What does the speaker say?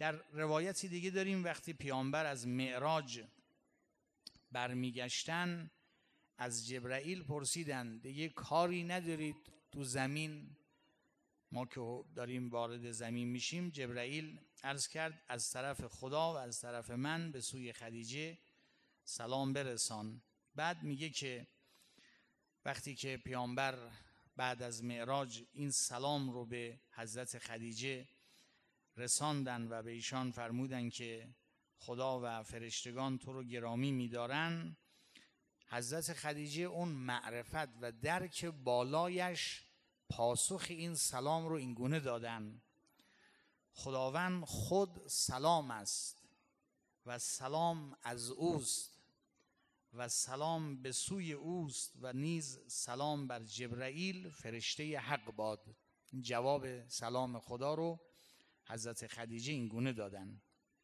در روایتی دیگه داریم وقتی پیامبر از معراج برمیگشتن از جبرائیل پرسیدن دیگه کاری ندارید تو زمین؟ ما که داریم وارد زمین میشیم، جبرائیل عرض کرد از طرف خدا و از طرف من به سوی خدیجه سلام برسان. بعد میگه که وقتی که پیامبر بعد از معراج این سلام رو به حضرت خدیجه رساندن و به ایشان فرمودن که خدا و فرشتگان تو رو گرامی می‌دارن، حضرت خدیجه اون معرفت و درک بالایش پاسخ این سلام رو اینگونه دادن: خداوند خود سلام است و سلام از اوست و سلام به سوی اوست و نیز سلام بر جبرائیل فرشته حق باد. جواب سلام خدا رو حضرت خدیجه اینگونه دادن.